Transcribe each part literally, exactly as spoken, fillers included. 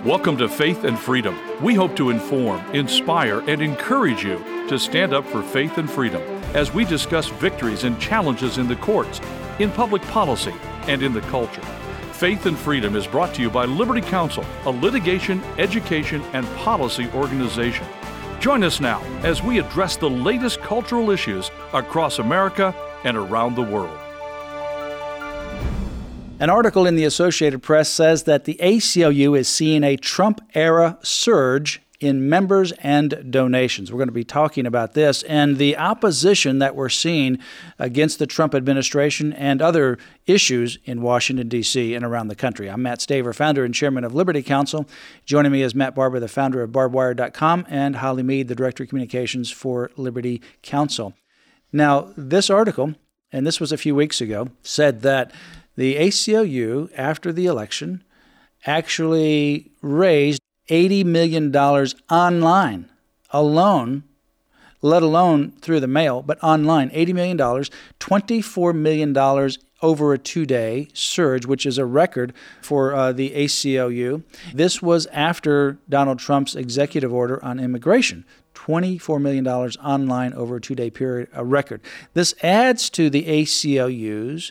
Welcome to Faith and Freedom. We hope to inform, inspire, and encourage you to stand up for faith and freedom as we discuss victories and challenges in the courts, in public policy, and in the culture. Faith and Freedom is brought to you by Liberty Counsel, a litigation, education, and policy organization. Join us now as we address the latest cultural issues across America and around the world. An article in the Associated Press says that the A C L U is seeing a Trump-era surge in members and donations. We're going to be talking about this and the opposition that we're seeing against the Trump administration and other issues in Washington, D C and around the country. I'm Matt Staver, founder and chairman of Liberty Counsel. Joining me is Matt Barber, the founder of barbed wire dot com, and Holly Mead, the director of communications for Liberty Counsel. Now, this article, and this was a few weeks ago, said that the A C L U, after the election, actually raised eighty million dollars online alone, let alone through the mail, but online, eighty million dollars, twenty-four million dollars over a two-day surge, which is a record for uh, the A C L U. This was after Donald Trump's executive order on immigration. twenty-four million dollars online over a two-day period, a record. This adds to the A C L U's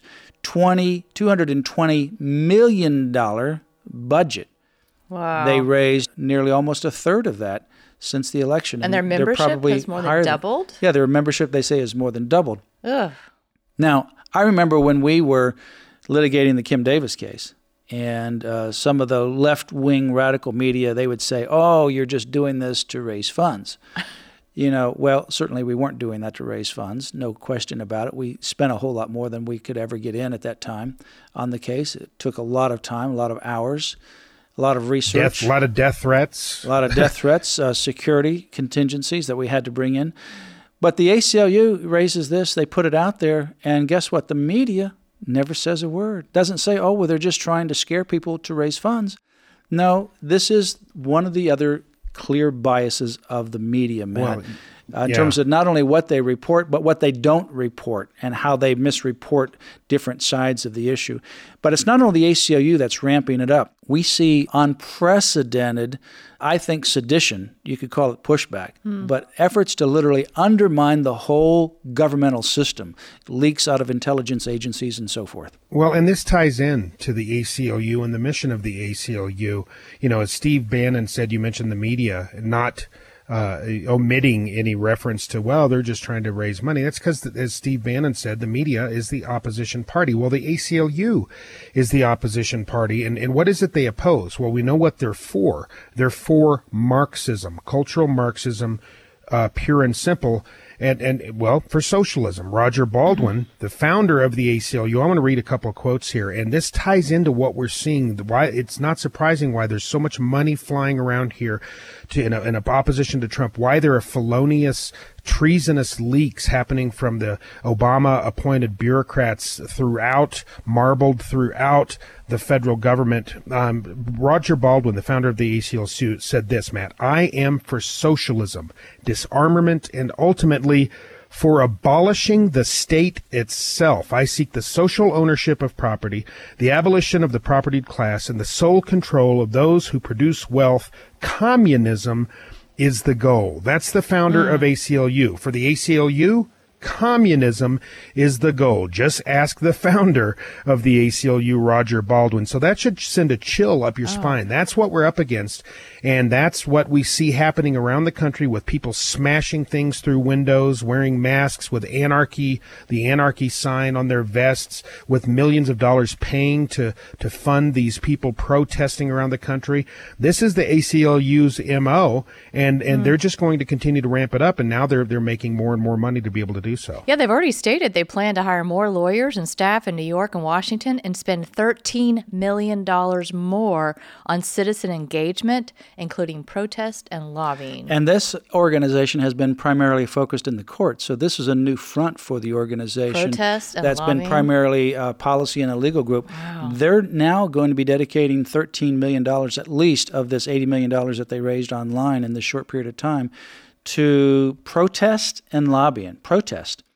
two hundred twenty million dollars budget. Wow. They raised nearly almost a third of that since the election. And their membership has more than doubled? Than, yeah, their membership, they say, is more than doubled. Ugh. Now, I remember when we were litigating the Kim Davis case, and uh, some of the left-wing radical media, they would say, oh, you're just doing this to raise funds. You know, well, certainly we weren't doing that to raise funds, no question about it. We spent a whole lot more than we could ever get in at that time on the case. It took a lot of time, a lot of hours, a lot of research. Death, a lot of death threats. A lot of death threats, uh, security contingencies that we had to bring in. But the A C L U raises this, they put it out there, and guess what? The media never says a word. Doesn't say, oh, well, they're just trying to scare people to raise funds. No, this is one of the other clear biases of the media, Matt, well, uh, in yeah. terms of not only what they report, but what they don't report and how they misreport different sides of the issue. But it's not only the A C L U that's ramping it up. We see unprecedented, I think, sedition, you could call it pushback, hmm. but efforts to literally undermine the whole governmental system, leaks out of intelligence agencies and so forth. Well, and this ties in to the A C L U and the mission of the A C L U. You know, as Steve Bannon said, you mentioned the media not uh, omitting any reference to, well, they're just trying to raise money. That's because, as Steve Bannon said, the media is the opposition party. Well, the A C L U is the opposition party. And, and what is it they oppose? Well, we know what they're for. They're for Marxism, cultural Marxism, uh, pure and simple. And, and well, for socialism. Roger Baldwin, the founder of the A C L U, I want to read a couple of quotes here, and this ties into what we're seeing. Why it's not surprising why there's so much money flying around here to, in, a, in a opposition to Trump, why there are felonious, treasonous leaks happening from the Obama-appointed bureaucrats throughout, marbled throughout the federal government. Um, Roger Baldwin, the founder of the A C L U, said this, Matt, I am for socialism, disarmament, and ultimately for abolishing the state itself. I seek the social ownership of property, the abolition of the propertied class, and the sole control of those who produce wealth. Communism is the goal. That's the founder mm. of A C L U. For the A C L U, communism is the goal. Just ask the founder of the A C L U, Roger Baldwin. So that should send a chill up your oh. spine. That's what we're up against. And that's what we see happening around the country with people smashing things through windows, wearing masks with anarchy, the anarchy sign on their vests, with millions of dollars paying to, to fund these people protesting around the country. This is the A C L U's M O, and, and mm. they're just going to continue to ramp it up. And now they're, they're making more and more money to be able to do so. Yeah, they've already stated they plan to hire more lawyers and staff in New York and Washington and spend thirteen million dollars more on citizen engagement, including protest and lobbying. And this organization has been primarily focused in the courts, so this is a new front for the organization. Protest and that's lobbying. Been primarily a policy and a legal group. Wow. They're now going to be dedicating thirteen million dollars at least of this eighty million dollars that they raised online in this short period of time to protest and lobbying. Protest.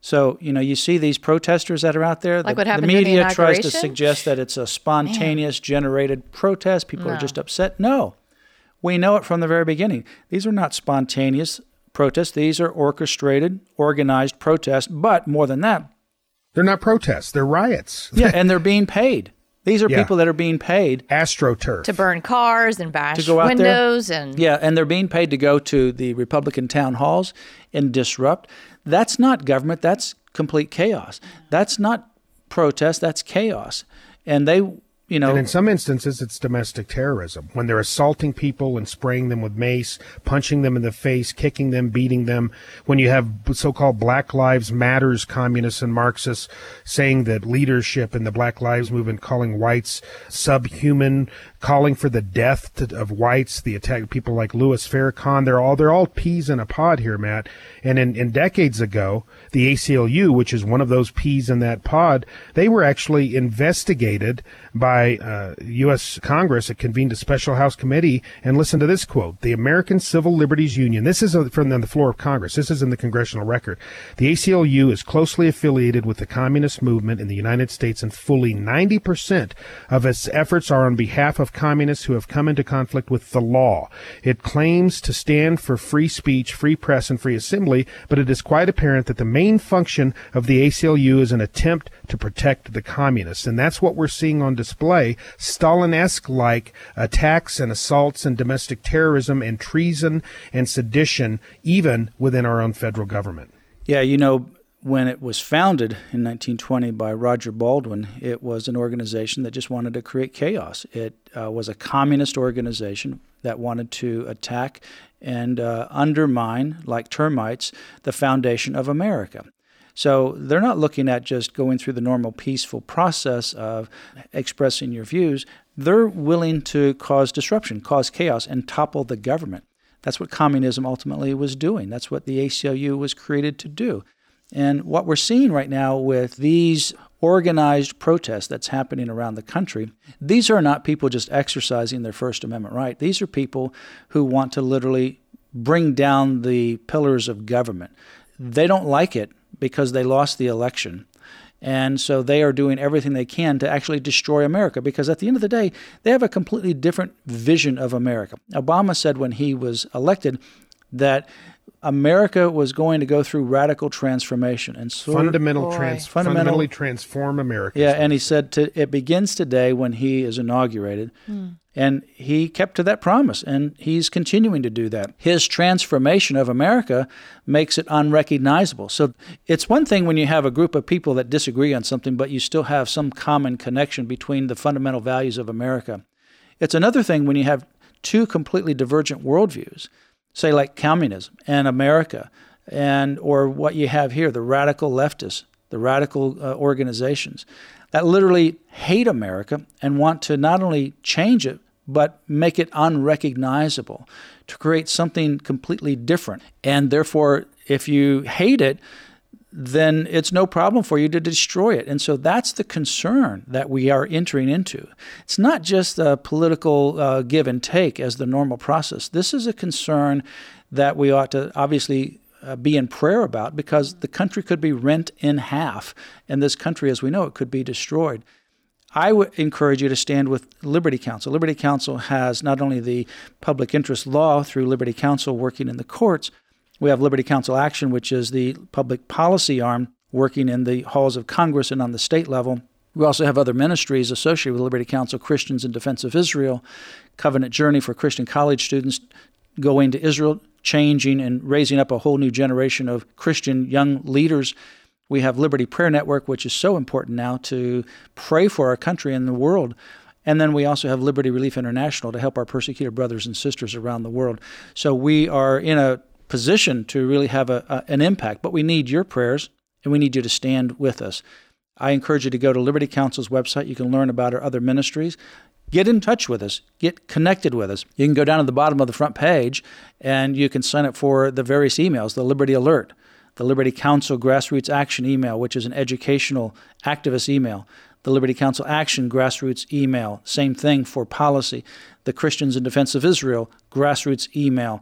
So, you know, you see these protesters that are out there. Like the, what happened the media during the tries to inauguration? suggest that it's a spontaneous, generated protest. People No. are just upset. No. We know it from the very beginning. These are not spontaneous protests. These are orchestrated, organized protests. But more than that, They're not protests. They're riots. yeah, and they're being paid. These are Yeah. people that are being paid AstroTurf. To burn cars and bash to go out windows there. and Yeah, and they're being paid to go to the Republican town halls and disrupt. That's not government. That's complete chaos. That's not protest. That's chaos. And they, you know, And in some instances, it's domestic terrorism when they're assaulting people and spraying them with mace, punching them in the face, kicking them, beating them. When you have so-called Black Lives Matters communists and Marxists saying that leadership in the Black Lives Movement calling whites subhuman, calling for the death to, of whites, the attack people like Louis Farrakhan, they're all they're all peas in a pod here, Matt. And in, in decades ago, the A C L U, which is one of those peas in that pod, they were actually investigated by uh, U S Congress. It convened a special House committee, and listen to this quote: "The American Civil Liberties Union." This is from the floor of Congress. This is in the congressional record. "The A C L U is closely affiliated with the communist movement in the United States, and fully ninety percent of its efforts are on behalf of communists who have come into conflict with the law. It claims to stand for free speech, free press, and free assembly, but it is quite apparent that the main function of the A C L U is an attempt to protect the communists." And that's what we're seeing on display, Stalin-esque like attacks and assaults and domestic terrorism and treason and sedition, even within our own federal government. yeah, you know, when it was founded in nineteen twenty by Roger Baldwin, it was an organization that just wanted to create chaos. It uh, was a communist organization that wanted to attack and uh, undermine, like termites, the foundation of America. So they're not looking at just going through the normal peaceful process of expressing your views. They're willing to cause disruption, cause chaos, and topple the government. That's what communism ultimately was doing. That's what the A C L U was created to do. And what we're seeing right now with these organized protests that's happening around the country, these are not people just exercising their First Amendment right. These are people who want to literally bring down the pillars of government. They don't like it because they lost the election. And so they are doing everything they can to actually destroy America, because at the end of the day, they have a completely different vision of America. Obama said when he was elected that America was going to go through radical transformation and sort Fundamental Boy. trans- Fundamental- fundamentally transform America. yeah, and he said to, it begins today when he is inaugurated. And he kept to that promise, and he's continuing to do that. His transformation of America makes it unrecognizable. So it's one thing when you have a group of people that disagree on something, but you still have some common connection between the fundamental values of America. It's another thing when you have two completely divergent worldviews, say like communism and America, and or what you have here, the radical leftists, the radical uh, organizations that literally hate America and want to not only change it, but make it unrecognizable, to create something completely different. And therefore, if you hate it, then it's no problem for you to destroy it. And so that's the concern that we are entering into. It's not just a political uh, give and take as the normal process. This is a concern that we ought to obviously uh, be in prayer about, because the country could be rent in half, and this country as we know it could be destroyed. I would encourage you to stand with Liberty Counsel. Liberty Counsel has not only the public interest law through Liberty Counsel working in the courts. We have Liberty Counsel Action, which is the public policy arm working in the halls of Congress and on the state level. We also have other ministries associated with Liberty Counsel: Christians in Defense of Israel, Covenant Journey for Christian college students going to Israel, changing and raising up a whole new generation of Christian young leaders. We have Liberty Prayer Network, which is so important now to pray for our country and the world. And then we also have Liberty Relief International to help our persecuted brothers and sisters around the world. So we are in a position to really have a, a, an impact, but we need your prayers, and we need you to stand with us. I encourage you to go to Liberty Counsel's website. You can learn about our other ministries. Get in touch with us. Get connected with us. You can go down to the bottom of the front page, and you can sign up for the various emails, the Liberty Alert, the Liberty Counsel Grassroots Action email, which is an educational activist email, the Liberty Counsel Action Grassroots email, same thing for policy, the Christians in Defense of Israel Grassroots email,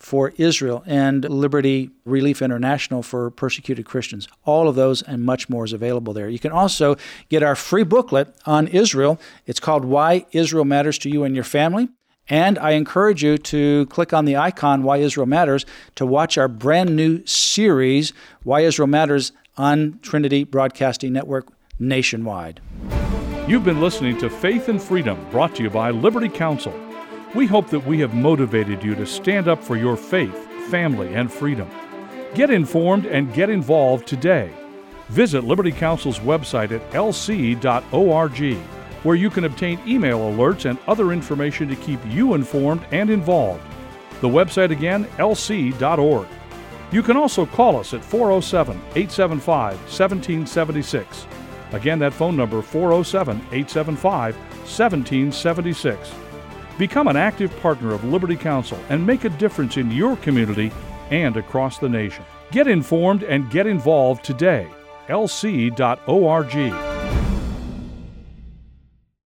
for Israel and Liberty Relief International for persecuted Christians. All of those and much more is available there. You can also get our free booklet on Israel. It's called Why Israel Matters to You and Your Family. And I encourage you to click on the icon, Why Israel Matters, to watch our brand new series, Why Israel Matters, on Trinity Broadcasting Network nationwide. You've been listening to Faith and Freedom, brought to you by Liberty Counsel. We hope that we have motivated you to stand up for your faith, family, and freedom. Get informed and get involved today. Visit Liberty Counsel's website at l c dot org, where you can obtain email alerts and other information to keep you informed and involved. The website again, l c dot org. You can also call us at four oh seven, eight seven five, one seven seven six. Again, that phone number, four oh seven, eight seven five, one seven seven six. Become an active partner of Liberty Counsel and make a difference in your community and across the nation. Get informed and get involved today. l c dot org.